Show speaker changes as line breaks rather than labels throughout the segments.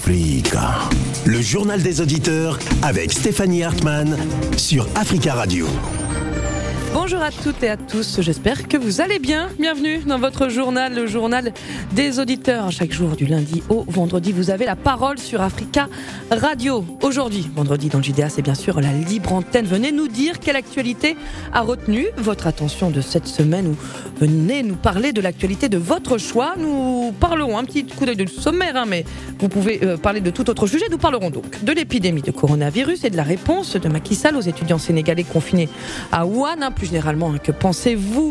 Africa. Le journal des auditeurs avec Stéphanie Hartmann sur Africa Radio.
Bonjour à toutes et à tous, j'espère que vous allez bien. Bienvenue dans votre journal, le journal des auditeurs. Chaque jour du lundi au vendredi, vous avez la parole sur Africa Radio. Aujourd'hui, vendredi dans le JDA, c'est bien sûr la libre antenne. Venez nous dire quelle actualité a retenu votre attention de cette semaine ou venez nous parler de l'actualité de votre choix. Nous parlerons un petit coup d'œil de sommaire, mais vous pouvez parler de tout autre sujet. Nous parlerons donc de l'épidémie de coronavirus et de la réponse de Macky Sall aux étudiants sénégalais confinés à Wuhan. Plus généralement, que pensez-vous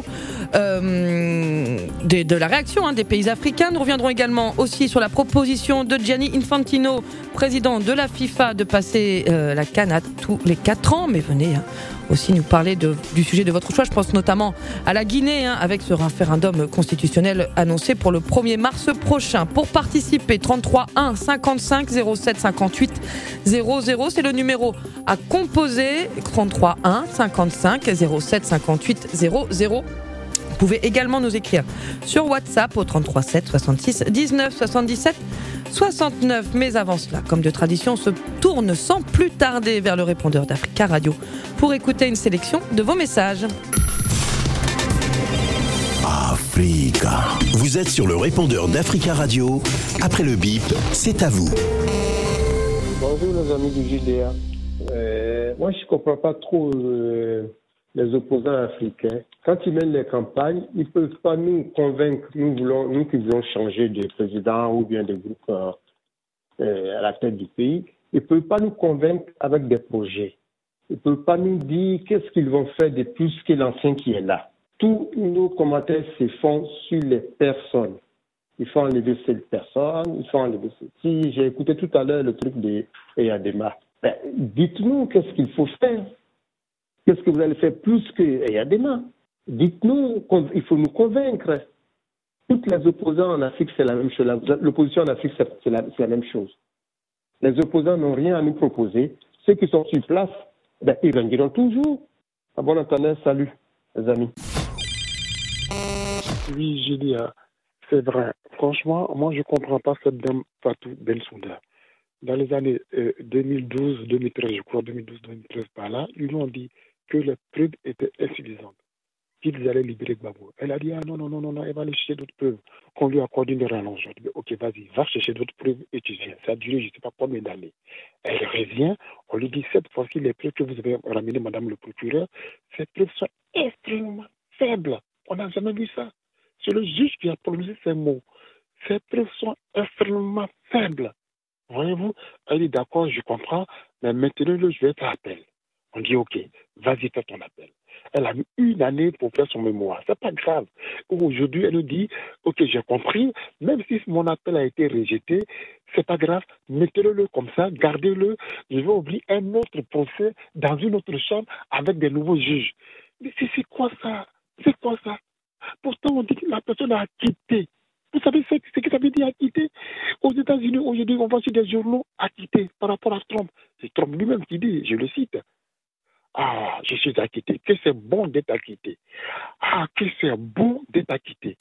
de la réaction des pays africains? Nous reviendrons également aussi sur la proposition de Gianni Infantino, président de la FIFA, de passer la CAN à tous les 4 ans. Mais venez aussi nous parler du sujet de votre choix. Je pense notamment à la Guinée, avec ce référendum constitutionnel annoncé pour le 1er mars prochain. Pour participer, 33 1 55 07 58 00, c'est le numéro à composer. 33 1 55 07 58 00. Vous pouvez également nous écrire sur WhatsApp au 33 7 66 19 77 69. Mais avant cela, comme de tradition, on se tourne sans plus tarder vers le répondeur d'Africa Radio pour écouter une sélection de vos messages.
Africa. Vous êtes sur le répondeur d'Africa Radio. Après le bip, c'est à vous.
Bonjour les amis du JDA. Moi je ne comprends pas trop les opposants africains. Quand ils mènent les campagnes, ils ne peuvent pas nous convaincre, nous qui voulons changer de président ou bien de groupe à la tête du pays. Ils ne peuvent pas nous convaincre avec des projets. Ils ne peuvent pas nous dire qu'est-ce qu'ils vont faire de plus que l'ancien qui est là. Tous nos commentaires se font sur les personnes. Il faut enlever cette personne, il faut enlever ceci. J'ai écouté tout à l'heure le truc de Eyadema. Dites-nous qu'est-ce qu'il faut faire. Qu'est-ce que vous allez faire plus que Eyadema? Dites-nous, il faut nous convaincre. Toutes les opposants en Afrique, c'est la même chose. L'opposition en Afrique, c'est la même chose. Les opposants n'ont rien à nous proposer. Ceux qui sont sur place, ils gagneront toujours. À bon entendeur, salut, les amis.
Oui, j'ai dit, c'est vrai. Franchement, moi, je ne comprends pas cette dame Fatou Bensouda. Dans les années 2012, 2013, je crois, 2012, 2013, par là, ils lui ont dit que les preuves étaient insuffisantes, qu'ils allaient libérer Gbagbo. Elle a dit, non, elle va aller chercher d'autres preuves, qu'on lui accorde une rallonge. Je dis, ok, vas-y, va chercher d'autres preuves et tu viens. Ça a duré, je ne sais pas combien d'années. Elle revient, on lui dit, cette fois-ci, les preuves que vous avez ramenées, madame le procureur, ces preuves sont extrêmement faibles. On n'a jamais vu ça. C'est le juge qui a prononcé ces mots. Ces preuves sont extrêmement faibles. Voyez-vous, elle dit d'accord, je comprends, mais maintenant je vais faire appel. On dit ok, vas-y, fais ton appel. Elle a mis 1 année pour faire son mémoire. C'est pas grave. Aujourd'hui, elle nous dit ok, j'ai compris, même si mon appel a été rejeté, c'est pas grave, mettez-le comme ça, gardez-le. Je vais ouvrir un autre procès dans une autre chambre avec des nouveaux juges. Mais c'est quoi ça? C'est quoi ça? Pourtant, on dit que la personne a quitté. Vous savez ce que ça veut dire acquitté? Aux États-Unis, aujourd'hui, on voit sur des journaux acquittés par rapport à Trump. C'est Trump lui-même qui dit, je le cite. Ah, je suis acquitté. Que c'est bon d'être acquitté. Ah, que c'est bon d'être acquitté.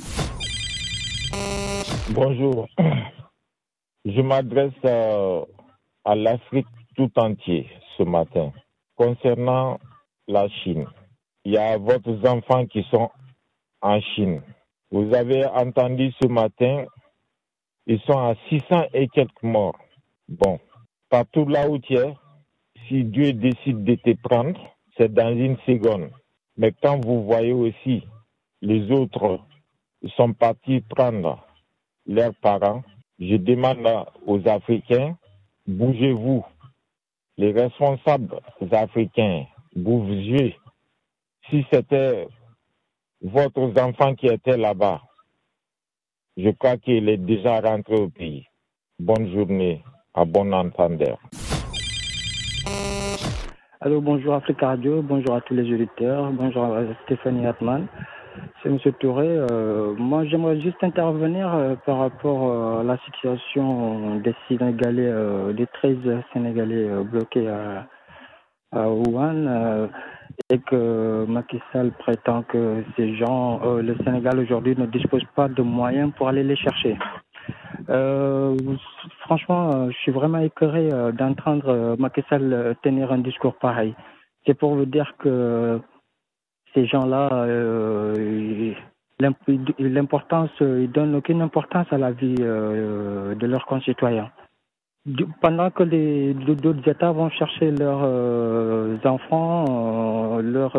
Bonjour. Je m'adresse à l'Afrique tout entière ce matin. Concernant la Chine, il y a votre enfants qui sont en Chine. Vous avez entendu ce matin, ils sont à 600 et quelques morts. Bon, partout là où tu es, si Dieu décide de te prendre, c'est dans une seconde. Mais quand vous voyez aussi les autres sont partis prendre leurs parents, je demande aux Africains, bougez-vous. Les responsables africains, bougez. Si c'était votre enfant qui était là-bas, je crois qu'il est déjà rentré au pays. Bonne journée, à bon entendeur.
Allô, bonjour Africa Radio, bonjour à tous les auditeurs, bonjour à Stéphanie Hartmann. C'est M. Touré. Moi, j'aimerais juste intervenir par rapport à la situation des Sénégalais, des 13 Sénégalais bloqués à Wuhan. Et que Macky Sall prétend que ces gens, le Sénégal aujourd'hui ne dispose pas de moyens pour aller les chercher. Franchement, je suis vraiment écœuré d'entendre Macky Sall tenir un discours pareil. C'est pour vous dire que ces gens-là, l'importance, ils donnent aucune importance à la vie de leurs concitoyens. Pendant que d'autres États vont chercher leurs enfants, leurs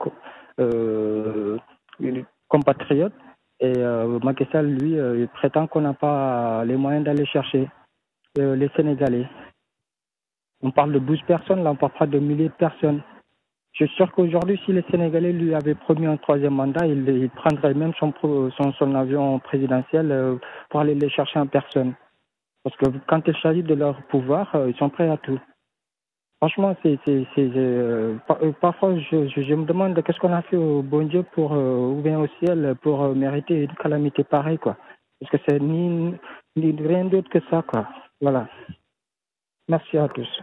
compatriotes, et Macky Sall, lui, il prétend qu'on n'a pas les moyens d'aller chercher les Sénégalais. On parle de 12 personnes, là on parle pas de milliers de personnes. Je suis sûr qu'aujourd'hui, si les Sénégalais lui avaient promis un troisième mandat, il prendrait même son avion présidentiel pour aller les chercher en personne. Parce que quand il s'agit de leur pouvoir, ils sont prêts à tout. Franchement, parfois, je me demande qu'est-ce qu'on a fait au bon Dieu ou bien au ciel pour mériter une calamité pareille, quoi. Parce que c'est ni rien d'autre que ça, quoi. Voilà. Merci à tous.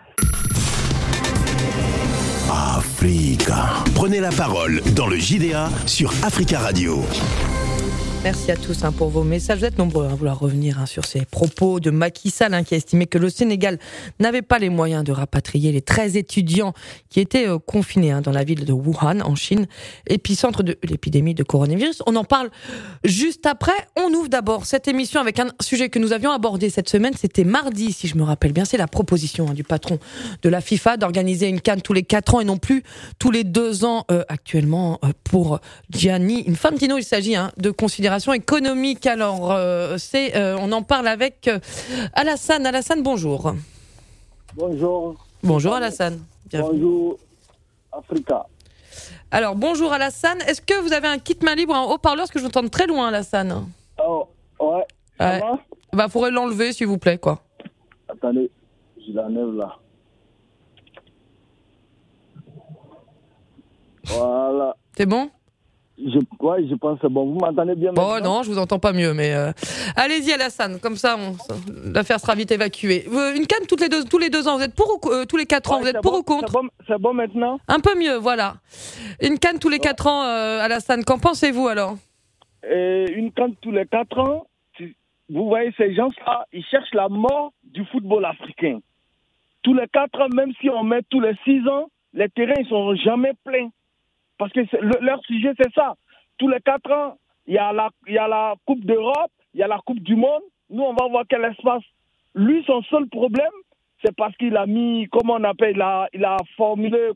Africa. Prenez la parole dans le JDA sur Africa Radio.
Merci à tous pour vos messages. Vous êtes nombreux à vouloir revenir sur ces propos de Macky Sall qui a estimé que le Sénégal n'avait pas les moyens de rapatrier les 13 étudiants qui étaient confinés dans la ville de Wuhan, en Chine, épicentre de l'épidémie de coronavirus. On en parle juste après. On ouvre d'abord cette émission avec un sujet que nous avions abordé cette semaine. C'était mardi, si je me rappelle bien. C'est la proposition du patron de la FIFA d'organiser une CAN tous les 4 ans et non plus tous les 2 ans actuellement pour Gianni Infantino. Il s'agit de considérations économique. Alors, on en parle avec Alassane. Alassane, bonjour.
Bonjour.
Bonjour Alassane. Bienvenue.
Bonjour Africa.
Alors, bonjour Alassane. Est-ce que vous avez un kit main libre en haut-parleur parce que je vous entends très loin, Alassane?
Oh, ouais. Ça va?
Faudrait l'enlever, s'il vous plaît, quoi.
Attendez, je l'enlève là. Voilà.
C'est bon?
Je pense que c'est bon. Vous m'entendez bien maintenant?
Oh non, je vous entends pas mieux, mais allez-y Alassane, comme ça l'affaire sera vite évacuée. Une canne tous les 2 ans, vous êtes pour ou tous les 4 ans, vous êtes pour ou contre?
C'est bon maintenant?
Un peu mieux, voilà. Une canne tous les 4 ans, Alassane, qu'en pensez-vous alors?
Une canne tous les 4 ans, vous voyez ces gens-là, ils cherchent la mort du football africain. Tous les 4 ans, même si on met tous les 6 ans, les terrains ne sont jamais pleins. Parce que leur sujet, c'est ça. Tous les 4 ans, il y a la Coupe d'Europe, il y a la Coupe du Monde. Nous, on va voir quel espace. Lui, son seul problème, c'est parce qu'il a mis, il a formulé,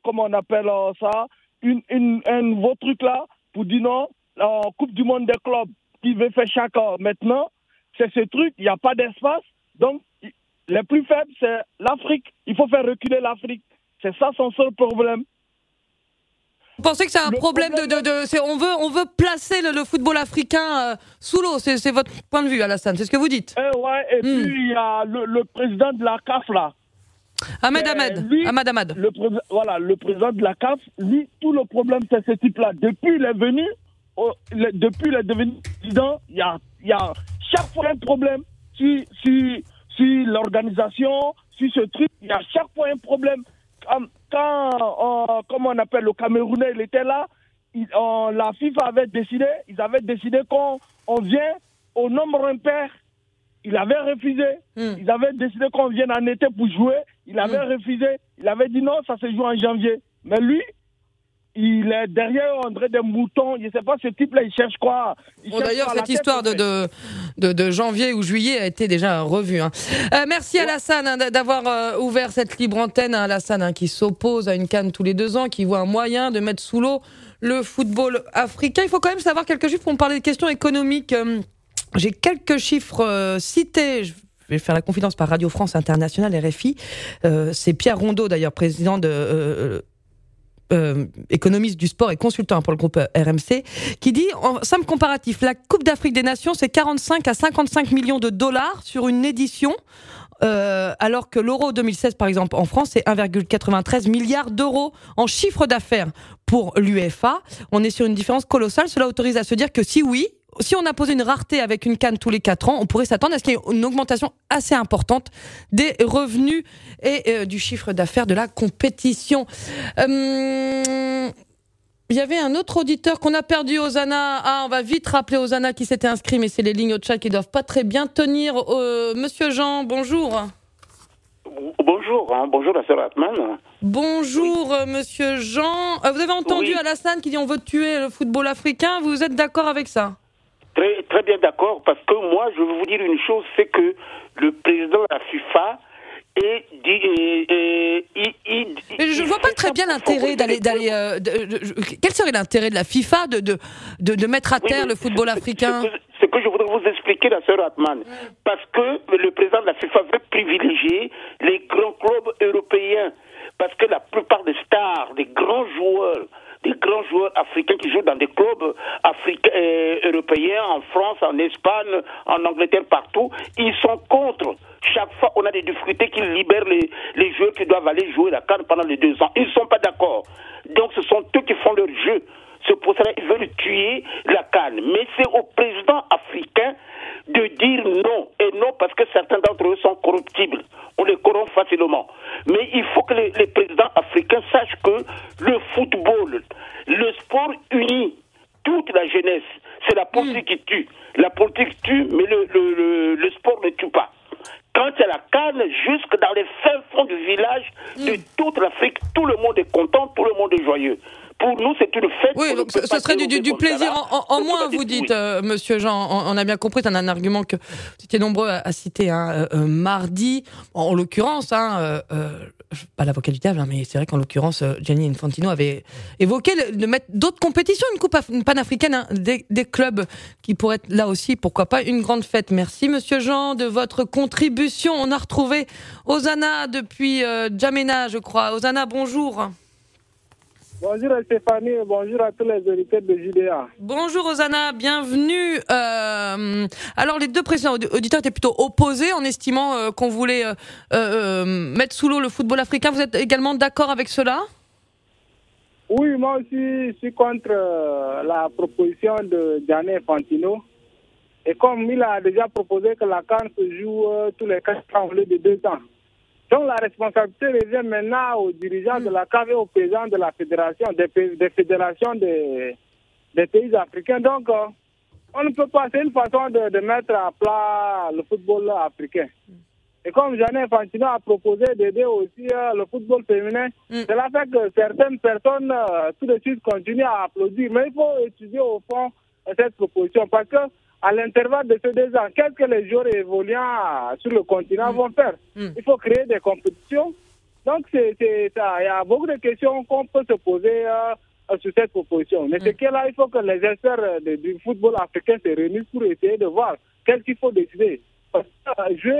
un nouveau truc là, pour dire non, la Coupe du Monde des clubs, qui veut faire chaque an. Maintenant, c'est ce truc, il n'y a pas d'espace. Donc, les plus faibles, c'est l'Afrique. Il faut faire reculer l'Afrique. C'est ça son seul problème.
Vous pensez que c'est un problème on veut placer le football africain sous l'eau, c'est votre point de vue, Alassane, c'est ce que vous dites?
Et puis il y a le président de la CAF là.
Ahmed.
Le président de la CAF, lui, tout le problème c'est ce type-là. Depuis il est devenu président, il y a chaque fois un problème sur l'organisation, sur ce truc, il y a chaque fois un problème. Quand le Camerounais, il était là, la FIFA ils avaient décidé qu'on vient au nombre impair. Il avait refusé. Ils avaient décidé qu'on vienne en été pour jouer. Il avait refusé. Il avait dit non, ça se joue en janvier. Mais lui, il est derrière André des moutons. Je ne sais pas, ce type-là, il cherche quoi?
D'ailleurs, cette histoire de janvier ou juillet a été déjà revue. Merci Alassane d'avoir ouvert cette libre antenne. Alassane qui s'oppose à une CAN tous les 2 ans, qui voit un moyen de mettre sous l'eau le football africain. Il faut quand même savoir quelques chiffres pour me parler de questions économiques. J'ai quelques chiffres cités. Je vais faire la confidence par Radio France Internationale, RFI. C'est Pierre Rondeau, d'ailleurs, président de... économiste du sport et consultant pour le groupe RMC, qui dit, en simple comparatif, la Coupe d'Afrique des Nations, c'est 45 à 55 millions de dollars sur une édition, alors que l'Euro 2016, par exemple, en France, c'est 1,93 milliard d'euros en chiffre d'affaires pour l'UEFA. On est sur une différence colossale. Cela autorise à se dire que si on a posé une rareté avec une CAN tous les 4 ans, on pourrait s'attendre à ce qu'il y ait une augmentation assez importante des revenus et du chiffre d'affaires de la compétition. Il y avait un autre auditeur qu'on a perdu, Osana. Ah, on va vite rappeler Osana qui s'était inscrit, mais c'est les lignes au chat qui doivent pas très bien tenir. Monsieur Jean, bonjour.
Bonjour, bonjour la sœur Atman.
Bonjour, monsieur Jean. Vous avez entendu Alassane qui dit on veut tuer le football africain. Vous êtes d'accord avec ça?
Très, très bien d'accord, parce que moi, je veux vous dire une chose, c'est que le président de la FIFA
je vois pas très bien l'intérêt d'aller. Quel serait l'intérêt de la FIFA de mettre à terre le football africain?
Ce que je voudrais vous expliquer, la sœur Atman, parce que le président de la FIFA veut privilégier les grands clubs européens, parce que la plupart des stars, des grands joueurs africains qui jouent dans des clubs européens, en France, en Espagne, en Angleterre, partout, ils sont contre. Chaque fois, on a des difficultés qu'ils libèrent les joueurs qui doivent aller jouer la CAN pendant les 2 ans. Ils ne sont pas d'accord. Donc, ce sont eux qui font leur jeu. C'est pour cela qu'ils veulent tuer la CAN. Mais c'est au président africain de dire non. Et non parce que certains d'entre eux sont corruptibles. On les corrompt facilement. Mais il faut que les présidents africains sachent que le football, le sport unit toute la jeunesse. C'est la politique qui tue. La politique tue, mais le sport ne tue pas. Quand il y a la CAN, jusque dans les fins fonds du village de toute l'Afrique, tout le monde est content, tout le monde est joyeux. Pour nous, c'est une fête.
Oui, donc ce serait du plaisir en moins, vous dites, monsieur Jean. On a bien compris, c'est un argument que vous étiez nombreux à citer mardi. En l'occurrence, pas l'avocat du diable, mais c'est vrai qu'en l'occurrence, Gianni Infantino avait évoqué de mettre d'autres compétitions, une coupe panafricaine, des clubs qui pourraient être là aussi, pourquoi pas, une grande fête. Merci, monsieur Jean, de votre contribution. On a retrouvé Osana depuis Djamena, je crois. Osana, bonjour.
Bonjour Stéphanie, bonjour à tous les auditeurs de JDA.
Bonjour Osana, bienvenue. Alors les deux précédents auditeurs étaient plutôt opposés en estimant qu'on voulait mettre sous l'eau le football africain. Vous êtes également d'accord avec cela?
Oui, moi aussi je suis contre la proposition de Gianni Infantino. Et comme il a déjà proposé que la CAN se joue tous les 4 ans au lieu de 2 ans. Donc la responsabilité revient maintenant aux dirigeants de la CAF et aux présidents de la fédération, des fédérations des pays africains. Donc on ne peut pas, c'est une façon de mettre à plat le football africain. Et comme Gianni Infantino a proposé d'aider aussi le football féminin, cela fait que certaines personnes tout de suite continuent à applaudir. Mais il faut étudier au fond cette proposition parce que à l'intervalle de ces 2 ans, qu'est-ce que les joueurs évoluant sur le continent vont faire? Il faut créer des compétitions. Donc, c'est ça. Il y a beaucoup de questions qu'on peut se poser sur cette proposition. Mais c'est que là, il faut que les experts du football africain se réunissent pour essayer de voir qu'est-ce qu'il faut décider. Parce que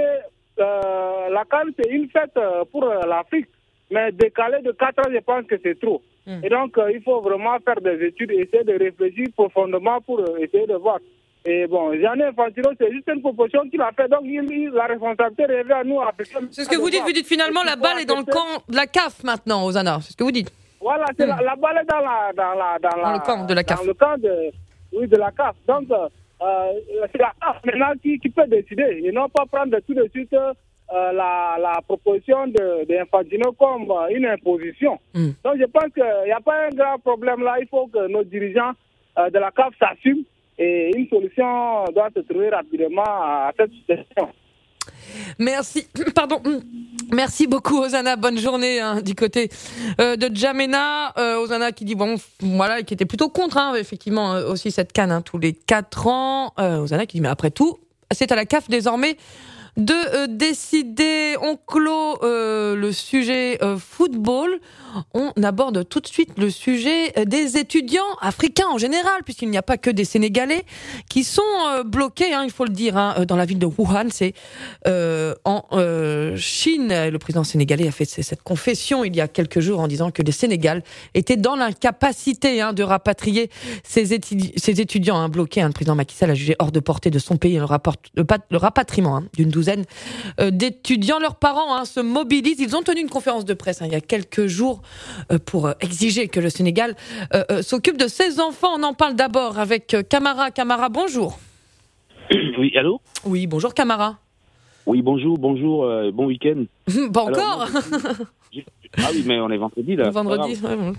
la CAN, c'est une fête pour l'Afrique. Mais décaler de 4 ans, je pense que c'est trop. Et donc, il faut vraiment faire des études, essayer de réfléchir profondément pour essayer de voir. Et bon, Gianni Infantino, c'est juste une proposition qu'il a fait. Donc, la responsabilité revient à nous, Africains.
C'est ce que vous dites. Vous dites finalement la balle est dans le camp de la CAF maintenant, Osana. C'est ce que vous dites.
Voilà, c'est la balle est dans le camp de la CAF. Dans le camp de la CAF. Donc, c'est la CAF maintenant qui peut décider. Et non pas prendre tout de suite la proposition d'Infantino comme une imposition. Donc, je pense qu'il n'y a pas un grand problème là. Il faut que nos dirigeants de la CAF s'assument. Et une solution doit se trouver rapidement à cette situation.
Merci beaucoup Osana, bonne journée du côté de Djamena. Osana qui dit qui était plutôt contre effectivement aussi cette CAN tous les 4 ans. Osana qui dit mais après tout, c'est à la CAF désormais de décider. On clôt le sujet football. On aborde tout de suite le sujet des étudiants africains en général, puisqu'il n'y a pas que des Sénégalais qui sont bloqués, il faut le dire, dans la ville de Wuhan, c'est en Chine. Le président sénégalais a fait cette confession il y a quelques jours en disant que le Sénégal était dans l'incapacité de rapatrier ces étudiants bloqués. Le président Macky Sall a jugé hors de portée de son pays le rapatriement d'une douzaine d'étudiants. Leurs parents se mobilisent. Ils ont tenu une conférence de presse il y a quelques jours pour exiger que le Sénégal s'occupe de ses enfants. On en parle d'abord avec Camara. Camara, bonjour.
Oui, allô ?
Oui, bonjour Camara.
Oui, bonjour, bon week-end.
Pas encore.
Ah oui, mais on est vendredi là.
Vendredi,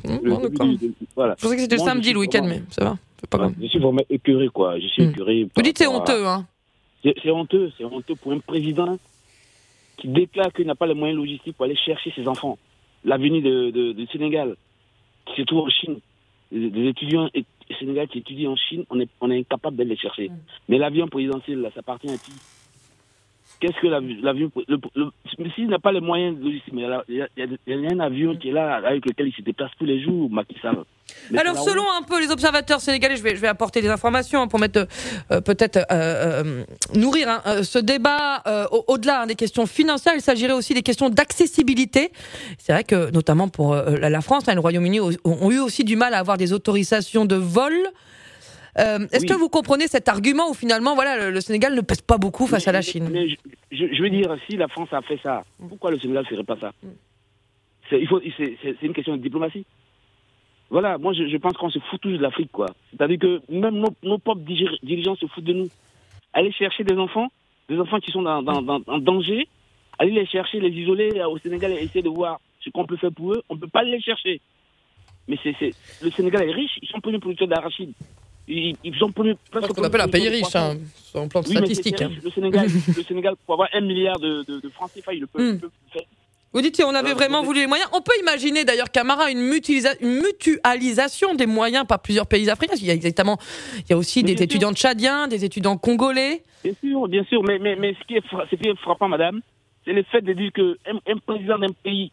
voilà. Je pensais que c'était le samedi le week-end, mais ça va. C'est pas grave.
Je suis vraiment écœuré, quoi.
Vous dites c'est honteux, hein.
C'est honteux pour un président qui déclare qu'il n'a pas les moyens logistiques pour aller chercher ses enfants. L'avenir du Sénégal, qui se trouve en Chine. Des étudiants sénégalais qui étudient en Chine, on est incapable d'aller les chercher. Mais l'avion présidentiel, là, ça appartient à qui? Qu'est-ce que l'avion... S'il n'a pas les moyens logistiques, mais il y a un avion qui est là, avec lequel il se déplace tous les jours, Macky Sall.
Alors, selon un peu les observateurs sénégalais, je vais apporter des informations pour mettre peut-être nourrir ce débat au-delà des questions financières. Il s'agirait aussi des questions d'accessibilité. C'est vrai que, notamment pour la France, le Royaume-Uni ont eu aussi du mal à avoir des autorisations de vol. Est-ce que vous comprenez cet argument où finalement, voilà, le Sénégal ne pèse pas beaucoup face à la Chine?
Mais je veux dire, si la France a fait ça, pourquoi le Sénégal ne ferait pas ça? C'est une question de diplomatie. Voilà, moi je pense qu'on se fout tous de l'Afrique, quoi. C'est-à-dire que même nos propres dirigeants se foutent de nous. Aller chercher des enfants qui sont en danger, aller les chercher, les isoler au Sénégal et essayer de voir ce qu'on peut faire pour eux, on ne peut pas les chercher. Mais le Sénégal est riche, ils sont premiers producteurs d'arachide. Ils sont premiers...
C'est ce qu'on appelle un pays riche, sur un plan statistique.
Le Sénégal, pour avoir 1 milliard de francs CFA, il le peut faire.
Vous dites si on avait vraiment voulu les moyens. On peut imaginer d'ailleurs, Camara, une mutualisation des moyens par plusieurs pays africains. Il y a aussi des étudiants tchadiens, des étudiants congolais.
Bien sûr. Mais ce qui est frappant, madame, c'est le fait de dire qu'un président d'un pays,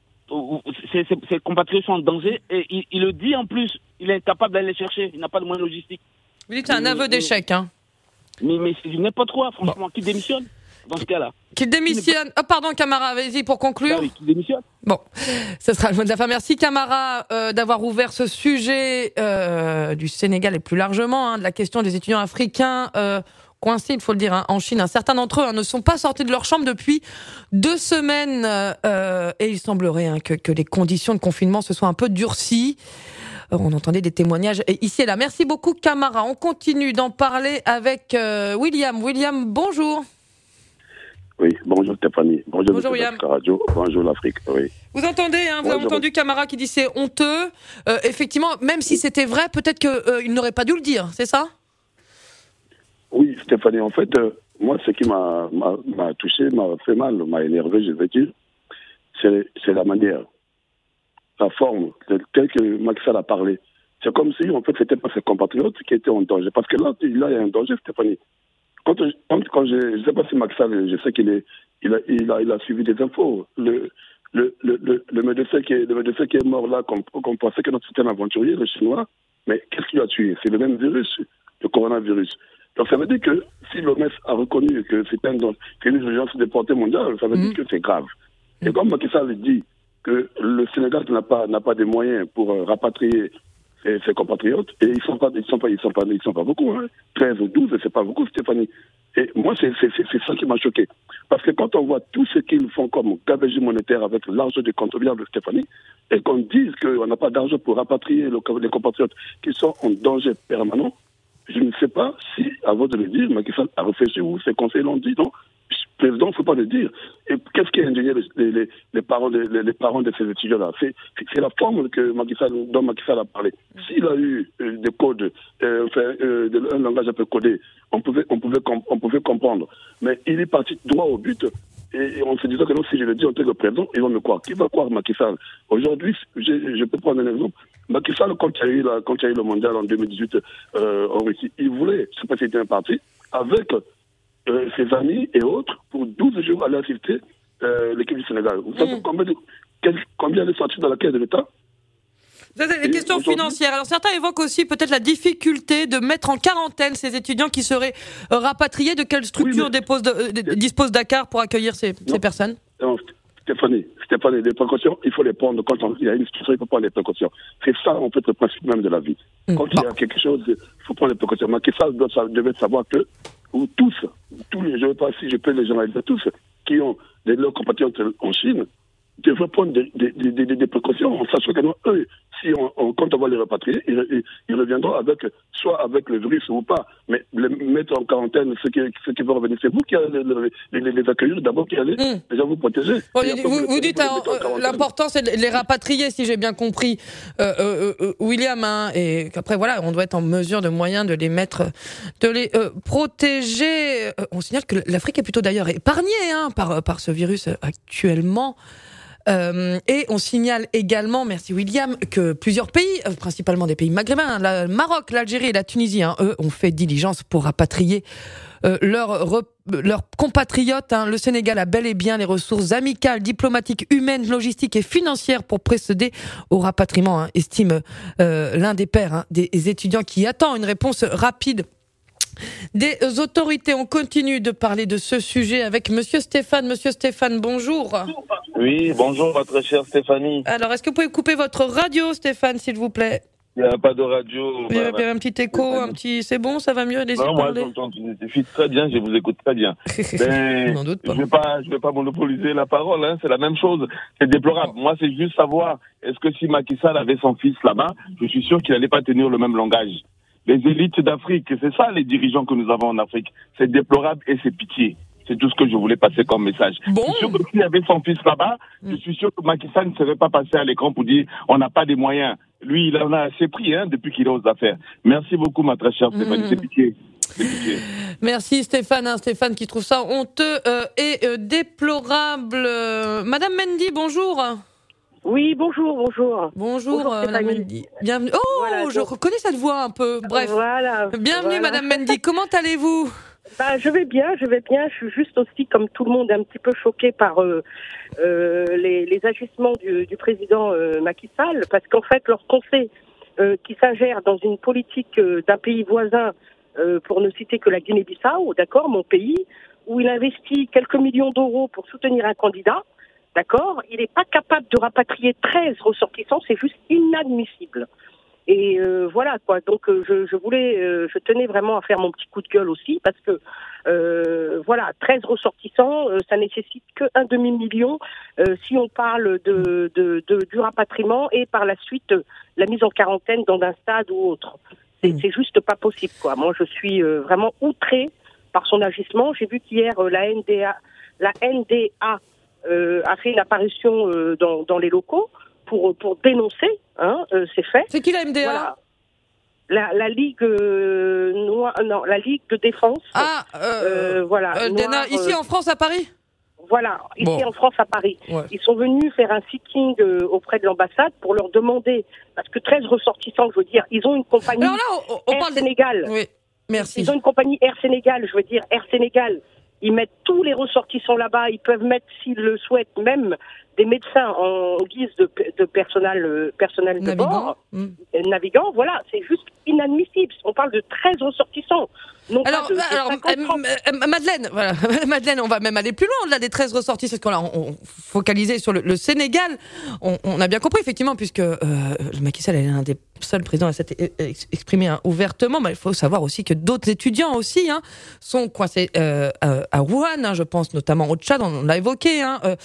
ses compatriotes sont en danger, et il le dit en plus, il est incapable d'aller les chercher, il n'a pas de moyens logistiques.
Vous dites que c'est un aveu d'échec, hein.
Mais c'est n'importe quoi, franchement, qui démissionne dans ce cas-là.
Qu'il démissionne. Oh, pardon, Camara, vas-y pour conclure.
Ah oui, qu'il démissionne.
Bon, ce sera le mot de la fin. Merci, Camara, d'avoir ouvert ce sujet du Sénégal et plus largement de la question des étudiants africains coincés, il faut le dire, en Chine. Certains d'entre eux ne sont pas sortis de leur chambre depuis 2 semaines et il semblerait que les conditions de confinement se soient un peu durcies. On entendait des témoignages ici et là. Merci beaucoup, Camara. On continue d'en parler avec William. William, bonjour.
Oui, bonjour Stéphanie.
Bonjour William.
Radio. Bonjour l'Afrique. Oui.
Vous entendez, vous avez entendu Camara qui dit c'est honteux. Effectivement, même si c'était vrai, peut-être qu'il n'aurait pas dû le dire, c'est ça?
Oui, Stéphanie, en fait, moi, ce qui m'a touché, m'a fait mal, m'a énervé, je veux dire, c'est la manière, la forme, telle que Macky Sall a parlé. C'est comme si, en fait, c'était pas ses compatriotes qui étaient en danger. Parce que là, il y a un danger, Stéphanie. Quand je ne sais pas si Macky Sall, je sais qu'il a suivi des infos. Le médecin qui est mort là, qu'on pensait que c'était un aventurier, le chinois, mais qu'est-ce qu'il a tué? C'est le même virus, le coronavirus. Donc ça veut dire que si l'OMS a reconnu que c'est une urgence de portée mondiale, ça veut dire que c'est grave. Et comme Macky Sall dit que le Sénégal n'a pas de moyens pour rapatrier ses compatriotes, et ils sont pas beaucoup, hein. 13 ou 12, c'est pas beaucoup, Stéphanie. Et moi, c'est ça qui m'a choqué. Parce que quand on voit tout ce qu'ils font comme gabegie monétaire avec l'argent des contribuables, Stéphanie, et qu'on dise qu'on n'a pas d'argent pour rapatrier les compatriotes qui sont en danger permanent, je ne sais pas si, avant de le dire, Macky Sall a réfléchi ou ses conseillers l'ont dit, non. Président, il ne faut pas le dire. Et qu'est-ce qui a indigné les parents de ces étudiants-là? C'est la forme dont Macky Sall a parlé. S'il a eu des codes, un langage un peu codé, on pouvait comprendre. Mais il est parti droit au but. Et on se disait que non, si je le dis en tant que président, ils vont me croire. Qui va croire Macky Sall? Aujourd'hui, je peux prendre un exemple. Macky Sall, quand il y a eu le mondial en 2018 en Russie, il voulait, je ne sais pas si c'était un parti, avec ses amis et autres, pour 12 jours, aller assister l'équipe du Sénégal. Vous savez combien est sorti dans la caisse de l'État?
Ça, c'est des questions financières. Alors certains évoquent aussi peut-être la difficulté de mettre en quarantaine ces étudiants qui seraient rapatriés. De quelle structure dispose Dakar pour accueillir ces personnes?
Non, Stéphanie, les précautions, il faut les prendre quand il y a une situation, il faut prendre les précautions. C'est ça, en fait, le principe même de la vie. Quand il y a quelque chose, il faut prendre les précautions. Macky Sall devait savoir que tous les, je ne sais pas si je peux les généraliser, tous qui ont leurs compatriotes en Chine, devraient prendre des précautions en sachant que eux, si on compte avoir les rapatriés, ils reviendront soit avec le virus ou pas. Mais les mettre en quarantaine, ceux qui vont revenir, c'est vous qui allez les accueillir, d'abord qui allez déjà vous protéger.
Bon, vous dites l'important c'est de les rapatrier, si j'ai bien compris, William, hein, et qu'après voilà, on doit être en mesure de moyens de les mettre, de les protéger. On signale que l'Afrique est plutôt d'ailleurs épargnée par ce virus actuellement. Et on signale également, merci William, que plusieurs pays, principalement des pays maghrébins, le Maroc, l'Algérie et la Tunisie, eux, ont fait diligence pour rapatrier leurs compatriotes. Le Sénégal a bel et bien les ressources amicales, diplomatiques, humaines, logistiques et financières pour procéder au rapatriement, estime l'un des pères des étudiants qui attend une réponse rapide des autorités. On continue de parler de ce sujet avec Monsieur Stéphane. Monsieur Stéphane, bonjour.
Oui, bonjour, votre chère Stéphanie.
Alors, est-ce que vous pouvez couper votre radio, Stéphane, s'il vous plaît?
Il n'y a pas de radio.
Il y a un petit écho, C'est bon, ça va mieux? Allez-y,
non, moi, je suis très bien, je vous écoute très bien. Mais
n'en doute pas.
Je vais pas monopoliser la parole, c'est la même chose. C'est déplorable. Moi, c'est juste savoir, est-ce que si Macky Sall avait son fils là-bas, je suis sûr qu'il n'allait pas tenir le même langage. Les élites d'Afrique, c'est ça les dirigeants que nous avons en Afrique. C'est déplorable et c'est pitié. C'est tout ce que je voulais passer comme message.
Bon.
Je suis sûr que s'il y avait son fils là-bas, je suis sûr que Macky Sall ne serait pas passé à l'écran pour dire on n'a pas des moyens. Lui, il en a assez pris depuis qu'il est aux affaires. Merci beaucoup, ma très chère Stéphanie. C'est pitié.
Merci Stéphane. Stéphane qui trouve ça honteux et déplorable. Madame Mendy, bonjour.
Oui, bonjour.
Bonjour Madame Mendy. Bienvenue. Oh, voilà, je reconnais cette voix un peu. Bref.
Voilà.
Bienvenue Madame Mendy. Comment allez-vous?
Je vais bien. Je suis juste aussi, comme tout le monde, un petit peu choquée par les agissements du président Macky Sall, parce qu'en fait, lorsqu'on sait qu'il s'ingère dans une politique d'un pays voisin, pour ne citer que la Guinée-Bissau, d'accord, mon pays, où il investit quelques millions d'euros pour soutenir un candidat, d'accord, il n'est pas capable de rapatrier 13 ressortissants, c'est juste inadmissible. Et voilà quoi. Donc je tenais vraiment à faire mon petit coup de gueule aussi parce que 13 ressortissants, ça nécessite que un demi-million si on parle du rapatriement et par la suite la mise en quarantaine dans un stade ou autre. C'est juste pas possible quoi. Moi je suis vraiment outrée par son agissement. J'ai vu qu'hier la NDA a fait une apparition dans les locaux pour dénoncer ces faits.
C'est qui la MDA?
Voilà. La Ligue la Ligue de défense.
Ici en France à Paris.
Voilà, ici en France à Paris. Ouais. Ils sont venus faire un sitting auprès de l'ambassade pour leur demander, parce que 13 ressortissants, je veux dire, ils ont une compagnie Air Sénégal.
Oui, merci.
Ils ont une compagnie Air Sénégal, je veux dire, Air Sénégal. Ils mettent tous les ressortissants là-bas. Ils peuvent mettre, s'ils le souhaitent, même des médecins en guise de personnel de bord, navigants. Voilà, c'est juste inadmissible. On parle de 13 ressortissants.
Alors, Madeleine, voilà. Madeleine, on va même aller plus loin au-delà des 13 ressortissants, parce qu'on on focalisait sur le Sénégal. On a bien compris, effectivement, puisque le Macky Sall est l'un des seuls présidents à s'être exprimé ouvertement. Mais il faut savoir aussi que d'autres étudiants aussi sont coincés à Wuhan, je pense notamment au Tchad, on l'a évoqué,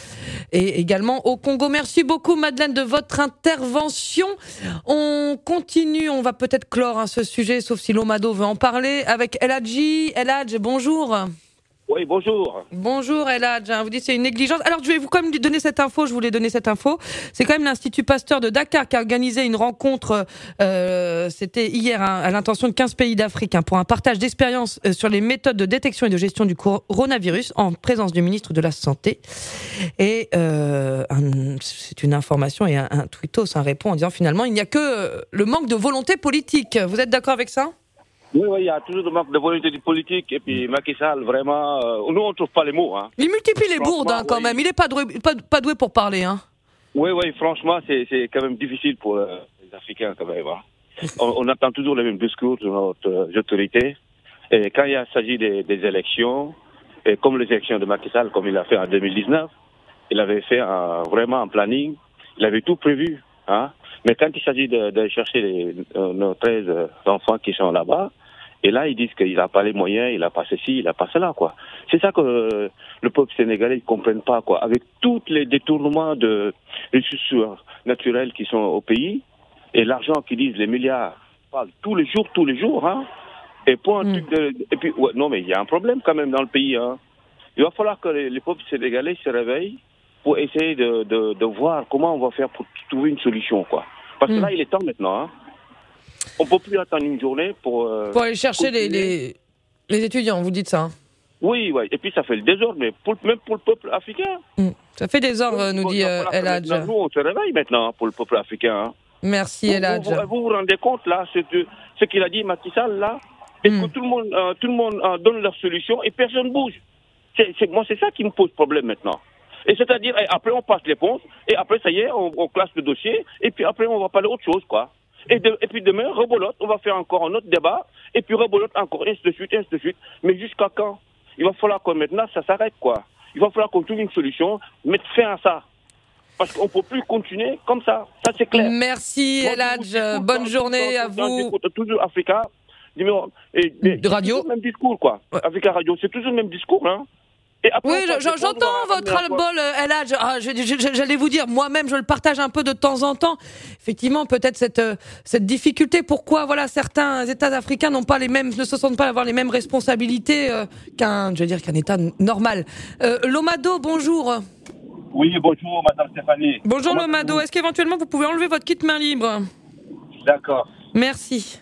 et également au Congo. Merci beaucoup, Madeleine, de votre intervention. On continue, on va peut-être clore ce sujet, sauf si Lomado veut en parler, avec Eladji. Eladj, bonjour.
Oui, bonjour.
Bonjour Eladj, vous dites c'est une négligence. Alors je vais vous quand même donner cette info, je voulais donner cette info. C'est quand même l'Institut Pasteur de Dakar qui a organisé une rencontre, c'était hier, à l'intention de 15 pays d'Afrique, pour un partage d'expériences sur les méthodes de détection et de gestion du coronavirus en présence du ministre de la Santé. Et c'est une information et un tweetos répond en disant finalement il n'y a que le manque de volonté politique. Vous êtes d'accord avec ça ?
Oui, il y a toujours le manque de volonté politique. Et puis Macky Sall, vraiment, nous on ne trouve pas les mots.
Il multiplie les bourdes quand même. Il n'est pas doué pour parler.
Oui, franchement, c'est quand même difficile pour les Africains quand même. On attend toujours les mêmes discours de notre autorité. Et quand il s'agit des élections, et comme les élections de Macky Sall, comme il a fait en 2019, il avait fait vraiment un planning. Il avait tout prévu. Mais quand il s'agit de chercher nos 13 enfants qui sont là-bas, et là, ils disent qu'il n'a pas les moyens, il n'a pas ceci, il n'a pas cela, quoi. C'est ça que le peuple sénégalais ne comprenne pas, quoi. Avec tous les détournements de ressources naturelles qui sont au pays, Et l'argent qu'ils disent, les milliards, parlent tous les jours, hein. Et pour un truc de... Et puis, ouais, non, mais il y a un problème quand même dans le pays, hein. Il va falloir que les peuples sénégalais se réveillent pour essayer de voir comment on va faire pour trouver une solution, quoi. Parce que là, il est temps maintenant, hein. On ne peut plus attendre une journée pour
aller chercher les étudiants, vous dites ça, hein.
Oui, ouais. Et puis ça fait le désordre, mais même pour le peuple africain.
Ça fait désordre, nous dit El Hadj.
Nous, on se réveille maintenant pour le peuple africain, hein.
Merci, El Hadj.
Vous vous rendez compte, là, ce qu'il a dit Macky Sall, là, et que tout le monde donne leur solution et personne ne bouge. Moi, c'est ça qui me pose problème maintenant. Et c'est-à-dire, après, on passe l'éponge, et après, ça y est, on classe le dossier, et puis après, on va parler autre chose, quoi. Et puis demain, rebolote, on va faire encore un autre débat, et puis rebolote encore, ainsi de suite. Mais jusqu'à quand? Il va falloir que maintenant, ça s'arrête, quoi. Il va falloir qu'on trouve une solution, mettre fin à ça. Parce qu'on ne peut plus continuer comme ça. Ça, c'est clair.
Merci, El Hadj. Bonne journée à vous.
J'écoute toujours Africa.
De radio.
C'est toujours le même discours, quoi. Ouais. Africa Radio, c'est toujours le même discours, hein.
Oui, j'entends votre ras-le-bol, El Hadj. J'allais vous dire, moi-même, je le partage un peu de temps en temps. Effectivement, peut-être cette difficulté. Pourquoi, certains États africains ne se sentent pas avoir les mêmes responsabilités qu'un État normal. Lomado, bonjour.
Oui, bonjour, Madame Stéphanie.
Bonjour, Lomado. Est-ce qu'éventuellement vous pouvez enlever votre kit main libre?
D'accord.
Merci.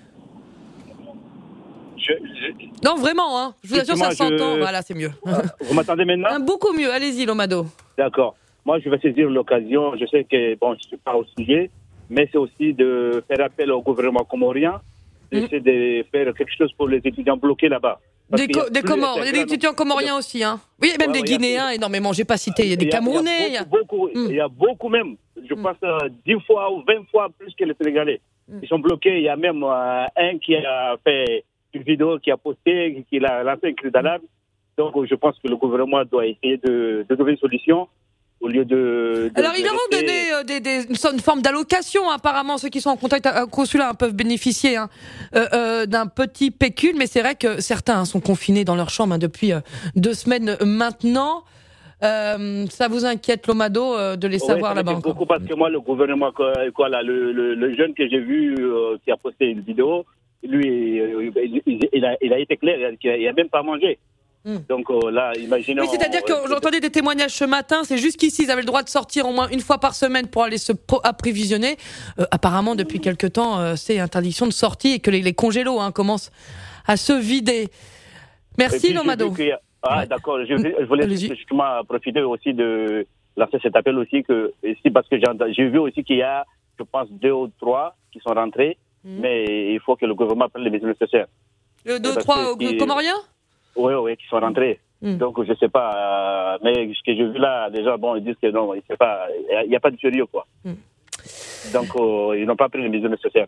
Non, vraiment, hein. Je vous assure, ça s'entend. Voilà, c'est mieux.
Vous m'entendez maintenant?
Beaucoup mieux. Allez-y, Lomado.
D'accord. Moi, je vais saisir l'occasion. Je sais que, je ne suis pas au sujet, mais c'est aussi de faire appel au gouvernement comorien, d'essayer de faire quelque chose pour les étudiants bloqués là-bas.
Des étudiants comoriens aussi, hein. Oui, même des Guinéens, énormément. J'ai pas cité. Il y a des Camerounais.
Il y a beaucoup même. Je pense 10 fois ou 20 fois plus que les Sénégalais. Ils sont bloqués. Il y a même un qui a fait une vidéo qui a posté, qui a lancé un cri d'alarme. Donc, je pense que le gouvernement doit essayer de trouver une solution au lieu de...
Alors, ils leur ont donné une forme d'allocation, apparemment. Ceux qui sont en contact avec le consulat peuvent bénéficier d'un petit pécule, mais c'est vrai que certains sont confinés dans leur chambre depuis 2 semaines maintenant. Ça vous inquiète, Lomado, de les savoir là-bas encore?
Beaucoup, parce que moi, le gouvernement, le jeune que j'ai vu qui a posté une vidéo, lui, il a été clair, il n'a même pas mangé. Donc là, imaginez.
Oui, c'est-à-dire que j'entendais des témoignages ce matin, c'est jusqu'ici, ils avaient le droit de sortir au moins une fois par semaine pour aller se approvisionner. Apparemment, depuis quelque temps, c'est interdiction de sortie et que les congélos commencent à se vider. Merci, Lomado.
D'accord, je voulais justement profiter aussi de lancer cet appel aussi, parce que j'ai vu aussi qu'il y a, je pense, 2 ou 3 qui sont rentrés. Mais il faut que le gouvernement prenne les mesures nécessaires.
2 ou 3 Comoriens?
Oui, qui sont rentrés. Donc, je ne sais pas. Mais ce que j'ai vu là, déjà, ils disent que non, il n'y a pas de sérieux, quoi. Donc, ils n'ont pas pris les mesures nécessaires.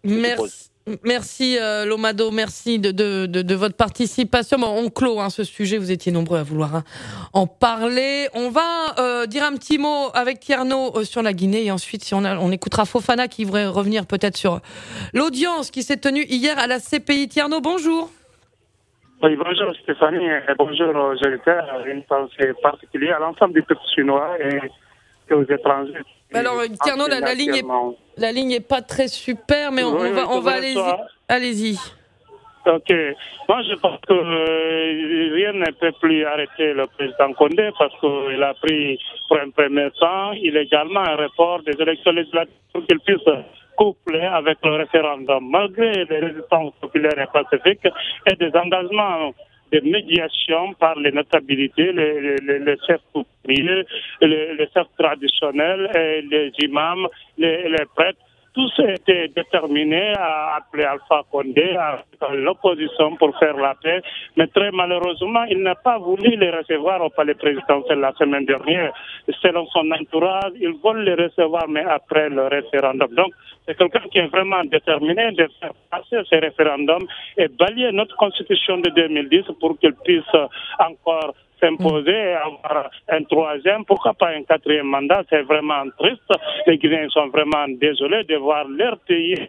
Merci Lomado, merci de votre participation. Bon, on clôt ce sujet, vous étiez nombreux à vouloir en parler. On va dire un petit mot avec Tierno sur la Guinée et ensuite on écoutera Fofana qui voudrait revenir peut-être sur l'audience qui s'est tenue hier à la CPI. Tierno, bonjour.
Oui, bonjour Stéphanie, et bonjour aux auditeurs. Une pensée particulière à l'ensemble du peuple chinois et aux étrangers.
Alors Tierno, la ligne est pas très super, mais on va allez-y.
Ok. Moi, je pense que rien ne peut plus arrêter le président Condé parce qu'il a pris pour un premier temps illégalement un report des élections législatives pour qu'il puisse coupler avec le référendum. Malgré les résistances populaires et pacifiques et des engagements de médiation par les notabilités, les chefs coutumiers, les chefs traditionnels, et les imams, les prêtres, tous étaient déterminés à appeler Alpha Condé à l'opposition pour faire la paix. Mais très malheureusement, il n'a pas voulu les recevoir au palais présidentiel la semaine dernière. Selon son entourage, ils veulent les recevoir, mais après le référendum. Donc, c'est quelqu'un qui est vraiment déterminé de faire passer ce référendum et balayer notre constitution de 2010 pour qu'il puisse encore s'imposer et avoir un 3e, pourquoi pas un 4e mandat. C'est vraiment triste. Les Guinéens sont vraiment désolés de voir leur pays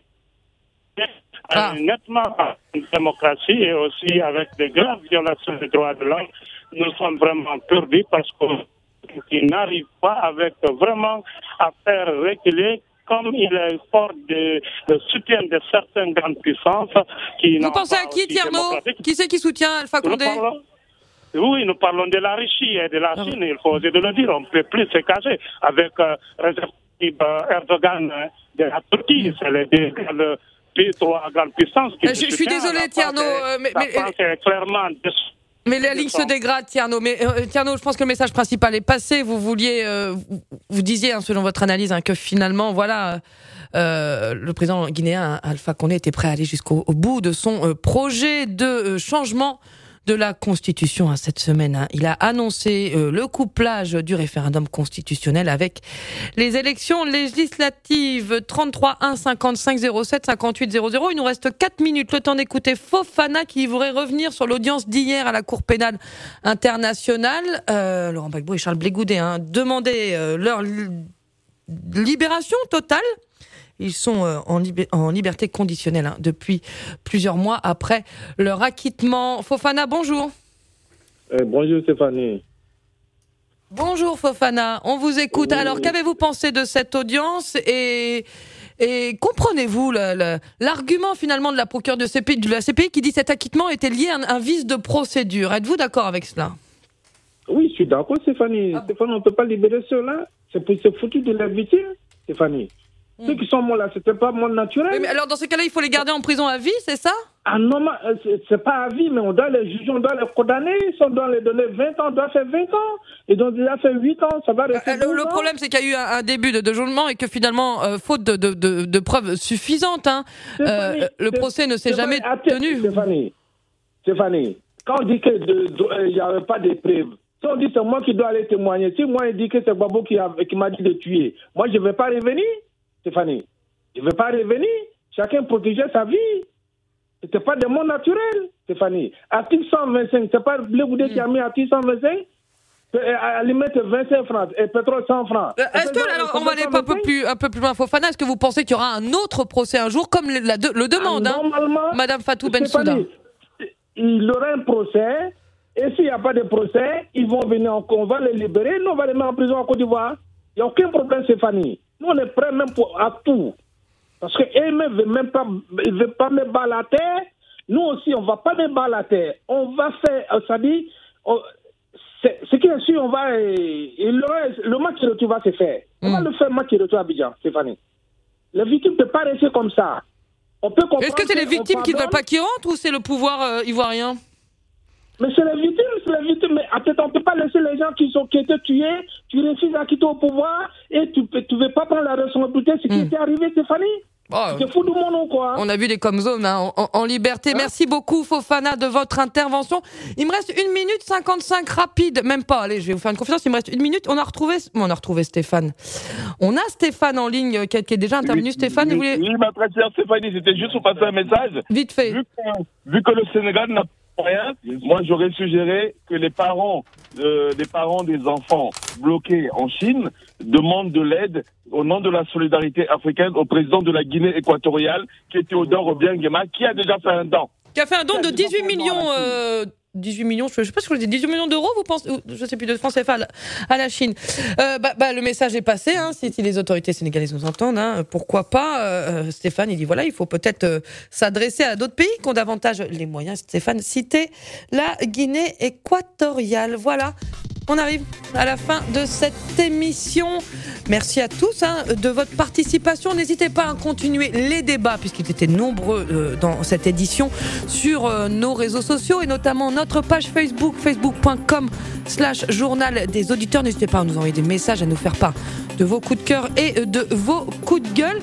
nettement en démocratie et aussi avec des graves violations des droits de l'homme. Nous sommes vraiment perdus parce qu'ils n'arrivent pas avec vraiment à faire reculer comme il est fort de soutien de certaines grandes puissances qui
Vous pensez à qui, Tierno? Qui c'est qui soutient Alpha Condé?
Oui, nous parlons de la Russie et de la Chine, il faut oser de le dire. On ne peut plus se cacher avec Erdogan de la Turquie. C'est les trois grandes puissances qui
je suis désolé, Tierno.
La France est clairement...
Mais la ligne se dégrade, Tierno. Mais Tierno, je pense que le message principal est passé. Vous disiez, selon votre analyse, que finalement, voilà, le président guinéen Alpha Condé était prêt à aller jusqu'au bout de son projet de changement de la Constitution cette semaine. Il a annoncé le couplage du référendum constitutionnel avec les élections législatives. 33 1 55 07 58 00. Il nous reste 4 minutes. Le temps d'écouter Fofana qui voudrait revenir sur l'audience d'hier à la Cour pénale internationale. Laurent Gbagbo et Charles Blé Goudet demandaient leur libération totale. Ils sont en liberté conditionnelle depuis plusieurs mois après leur acquittement. Fofana, bonjour.
Bonjour Stéphanie.
Bonjour Fofana, on vous écoute. Alors, qu'avez-vous pensé de cette audience et comprenez-vous l'argument finalement de la procureure de la CPI qui dit que cet acquittement était lié à un vice de procédure? Êtes-vous d'accord avec cela?
Oui, je suis d'accord Stéphanie. Stéphanie, on ne peut pas libérer ceux-là. C'est foutu de la victime, Stéphanie. Ceux qui sont morts là, c'était pas mort naturel.
Mais alors dans ce cas-là, il faut les garder en prison à vie, c'est ça?
Ah non, c'est pas à vie, mais on doit les juger, on doit les condamner. Si on doit les donner 20 ans, on doit faire 20 ans. Ils ont déjà fait 8 ans, ça va rester 12 ans.
Le problème, c'est qu'il y a eu un début de jugement et que finalement, faute de preuves suffisantes, le procès ne s'est jamais tenu.
Stéphanie, quand on dit qu'il n'y avait pas de preuves, si on dit c'est moi qui dois aller témoigner, si moi il dit que c'est Gbagbo qui m'a dit de tuer, moi je ne vais pas revenir. Stéphanie, je ne veux pas revenir. Chacun protégeait sa vie. Ce n'était pas des mots naturels, Stéphanie. Article 125, c'est pas Blé Goudet qui a mis article 125 à lui mettre 25 francs et pétrole 100 francs.
Est-ce que, alors, on va aller un peu plus loin, Fofana, est-ce que vous pensez qu'il y aura un autre procès un jour, comme le demande Madame Fatou Bensouda?
Il aura un procès, et s'il n'y a pas de procès, ils vont venir, on va les libérer, nous on va les mettre en prison en Côte d'Ivoire. Il n'y a aucun problème, Stéphanie. Nous, on est prêts même à tout. Parce qu'eux-mêmes ne veulent pas mettre bas la terre. Nous aussi, on ne va pas mettre bas la terre. On va faire, ça dit, ce qui est sûr, on va. Le match de retour va se faire. On va le faire, le match de retour à Abidjan, Stéphanie. Les victimes ne peuvent pas rester comme ça. On peut comprendre.
Est-ce que c'est les victimes qui ne veulent pas qu'ils rentrent ou c'est le pouvoir ivoirien?
Mais c'est les victimes. Mais peut-être on ne peut pas laisser les gens qui étaient tués, tu refuses à quitter au pouvoir et tu ne veux pas prendre la responsabilité de ce qui était arrivé, Stéphanie. C'est fou du monde ou quoi?
On a vu des comme-zones en liberté. Merci beaucoup Fofana de votre intervention. Il me reste 1 minute 55 rapide, même pas. Allez, je vais vous faire une confidence. Il me reste 1 minute. On a retrouvé Stéphane. On a Stéphane en ligne qui est déjà intervenu. Stéphane, vous voulez...
Oui, ma très chère Stéphanie, c'était juste pour passer un message.
Vite fait.
Vu que le Sénégal n'a rien, moi j'aurais suggéré que les parents des enfants bloqués en Chine demandent de l'aide au nom de la solidarité africaine au président de la Guinée équatoriale, qui est Théodore Obiang-Nguema, qui a déjà fait un don.
Qui a fait un don de 18 millions... 18 millions, je ne sais pas si je dis 18 millions d'euros, vous pensez, je ne sais plus, de francs CFA à la Chine. Le message est passé, si les autorités sénégalaises nous entendent, pourquoi pas. Stéphane, il dit voilà, il faut peut-être s'adresser à d'autres pays qui ont davantage les moyens. Stéphane citait la Guinée équatoriale. Voilà. On arrive à la fin de cette émission. Merci à tous de votre participation. N'hésitez pas à continuer les débats, puisqu'ils étaient nombreux dans cette édition, sur nos réseaux sociaux et notamment notre page Facebook, facebook.com/journal des auditeurs. N'hésitez pas à nous envoyer des messages, à nous faire part de vos coups de cœur et de vos coups de gueule.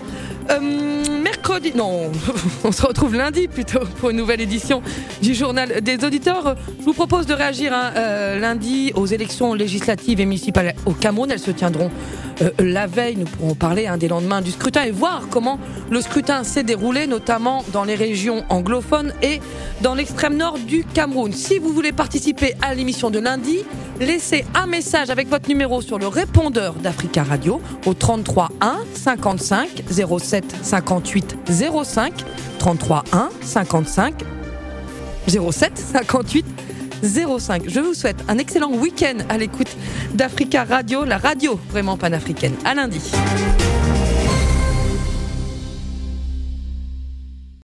Mercredi, non, on se retrouve lundi plutôt pour une nouvelle édition du Journal des auditeurs. Je vous propose de réagir lundi aux élections législatives et municipales au Cameroun. Elles se tiendront la veille. Nous pourrons parler des lendemains du scrutin et voir comment le scrutin s'est déroulé, notamment dans les régions anglophones et dans l'extrême nord du Cameroun. Si vous voulez participer à l'émission de lundi, laissez un message avec votre numéro sur le répondeur d'Africa Radio au 33 1 55 07 58 05 33 1 55 07 58 05. Je vous souhaite un excellent week-end à l'écoute d'Africa Radio, la radio vraiment panafricaine. À lundi.